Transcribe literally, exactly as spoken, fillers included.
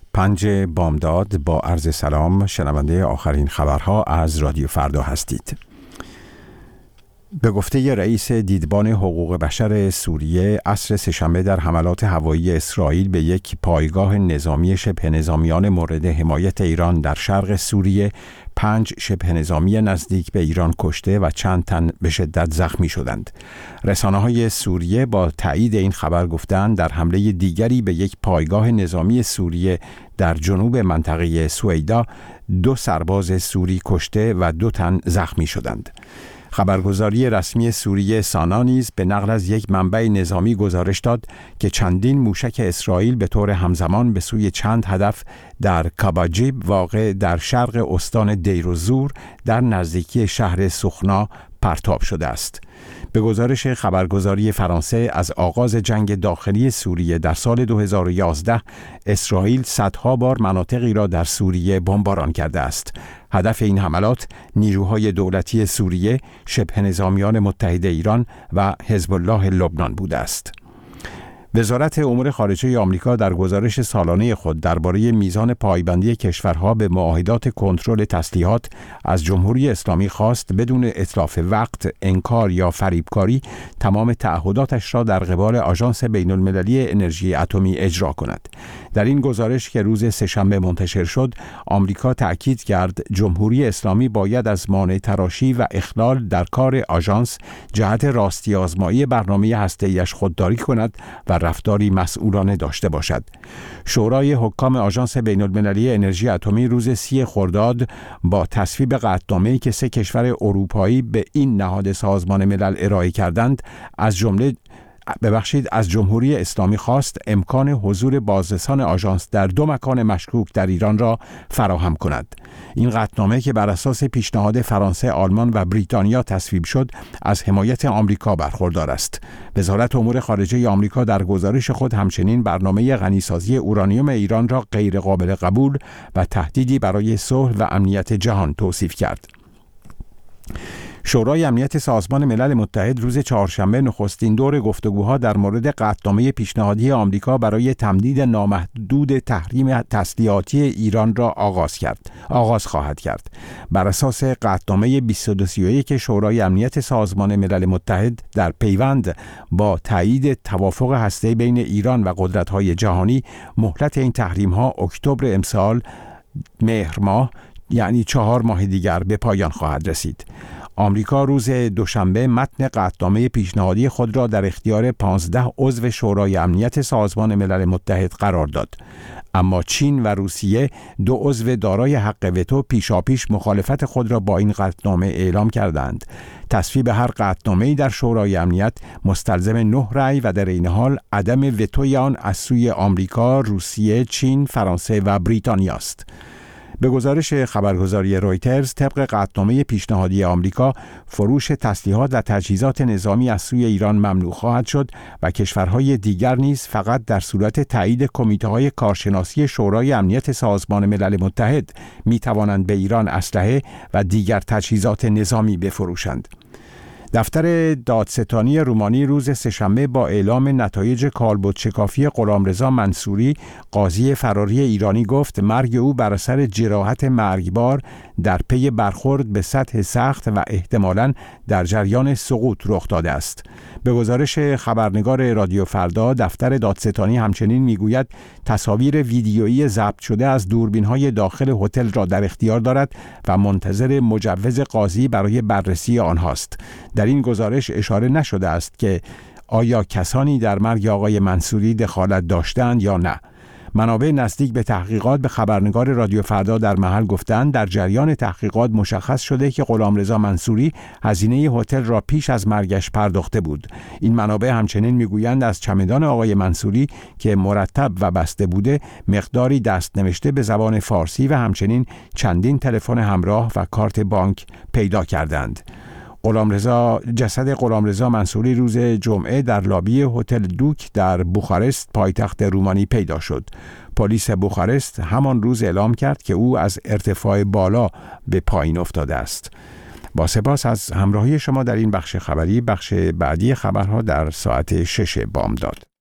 پنج بامداد با عرض سلام، شنونده آخرین خبرها از رادیو فردا هستید. به گفته رئیس دیدبان حقوق بشر سوریه، عصر سه‌شنبه در حملات هوایی اسرائیل به یک پایگاه نظامی شبه نظامیان مورد حمایت ایران در شرق سوریه، پنج شبه نظامی نزدیک به ایران کشته و چند تن به شدت زخمی شدند. رسانه‌های سوریه با تایید این خبر گفتند در حمله دیگری به یک پایگاه نظامی سوریه در جنوب منطقه سویدا، دو سرباز سوری کشته و دو تن زخمی شدند. خبرگزاری رسمی سوریه سانا نیز به نقل از یک منبع نظامی گزارش داد که چندین موشک اسرائیل به طور همزمان به سوی چند هدف در کاباجیب واقع در شرق استان دیرالزور در نزدیکی شهر سخنا پرتاب شده است. به گزارش خبرگزاری فرانسه، از آغاز جنگ داخلی سوریه در سال دو هزار و یازده، اسرائیل صدها بار مناطقی را در سوریه بمباران کرده است. هدف این حملات نیروهای دولتی سوریه، شبه نظامیان متحد ایران و حزب الله لبنان بوده است. وزارت امور خارجه آمریکا در گزارش سالانه خود درباره میزان پایبندی کشورها به معاهدات کنترل تسلیحات از جمهوری اسلامی خواست بدون اتلاف وقت، انکار یا فریبکاری تمام تعهداتش را در قبال آژانس بین‌المللی انرژی اتمی اجرا کند. در این گزارش که روز سه‌شنبه منتشر شد، آمریکا تأکید کرد جمهوری اسلامی باید از مانع تراشی و اخلال در کار آژانس جهت راستی آزمایی برنامه هسته‌ایش خودداری کند و رفتاری مسئولانه داشته باشد. شورای حکام آژانس بین‌المللی انرژی اتمی روز سی خرداد با تصویب قطعنامه‌ای که سه کشور اروپایی به این نهاد سازمان ملل ارائه کردند، از جمله ببخشید از جمهوری اسلامی خواست امکان حضور بازرسان آژانس در دو مکان مشکوک در ایران را فراهم کند. این قطعنامه که بر اساس پیشنهاد فرانسه، آلمان و بریتانیا تصویب شد، از حمایت آمریکا برخوردار است. وزارت امور خارجه آمریکا در گزارش خود همچنین برنامه غنیسازی اورانیوم ایران را غیر قابل قبول و تهدیدی برای صلح و امنیت جهان توصیف کرد. شورای امنیت سازمان ملل متحد روز چهارشنبه نخستین دور گفتگوها در مورد قطعنامه پیشنهادی آمریکا برای تمدید نامحدود تحریم تسلیحاتی ایران را آغاز کرد. آغاز خواهد کرد. بر اساس قطعنامه بیست و دو سی و یک شورای امنیت سازمان ملل متحد در پیوند با تایید توافق هسته‌ای بین ایران و قدرت‌های جهانی، مهلت این تحریم‌ها اکتبر امسال مهر ماه، یعنی چهار ماه دیگر به پایان خواهد رسید. آمریکا روز دوشنبه متن قطعنامه پیشنهادی خود را در اختیار پانزده عضو شورای امنیت سازمان ملل متحد قرار داد. اما چین و روسیه، دو عضو دارای حق وتو، پیشاپیش مخالفت خود را با این قطعنامه اعلام کردند. تصویب هر قطعنامه‌ای در شورای امنیت مستلزم نه رأی و در این حال عدم وتوی آن از سوی آمریکا، روسیه، چین، فرانسه و بریتانیا است. به گزارش خبرگزاری رویترز، طبق قطعنامه پیشنهادی آمریکا، فروش تسلیحات و تجهیزات نظامی از سوی ایران ممنوع خواهد شد و کشورهای دیگر نیز فقط در صورت تایید کمیته‌های کارشناسی شورای امنیت سازمان ملل متحد می توانند به ایران اسلحه و دیگر تجهیزات نظامی بفروشند. دفتر دادستانی رومانی روز سه‌شنبه با اعلام نتایج کالبدشکافی غلامرضا منصوری، قاضی فراری ایرانی، گفت مرگ او بر اثر جراحت مرگبار در پی برخورد به سطح سخت و احتمالاً در جریان سقوط رخ داده است. به گزارش خبرنگار رادیو فردا، دفتر دادستانی همچنین میگوید تصاویر ویدیویی ضبط شده از دوربین‌های داخل هتل را در اختیار دارد و منتظر مجوز قاضی برای بررسی آنهاست. در این گزارش اشاره نشده است که آیا کسانی در مرگ آقای منصوری دخالت داشتند یا نه. منابع نزدیک به تحقیقات به خبرنگار رادیو فردا در محل گفتند در جریان تحقیقات مشخص شده که غلامرضا منصوری هزینه هتل را پیش از مرگش پرداخته بود. این منابع همچنین میگویند از چمدان آقای منصوری که مرتب و بسته بوده، مقداری دست نوشته به زبان فارسی و همچنین چندین تلفن همراه و کارت بانک پیدا کردند. غلامرضا جسد غلامرضا منصوری روز جمعه در لابی هتل دوک در بوخارست، پایتخت رومانی، پیدا شد. پلیس بوخارست همان روز اعلام کرد که او از ارتفاع بالا به پایین افتاده است. با سپاس از همراهی شما در این بخش خبری. بخش بعدی خبرها در ساعت شش بامداد.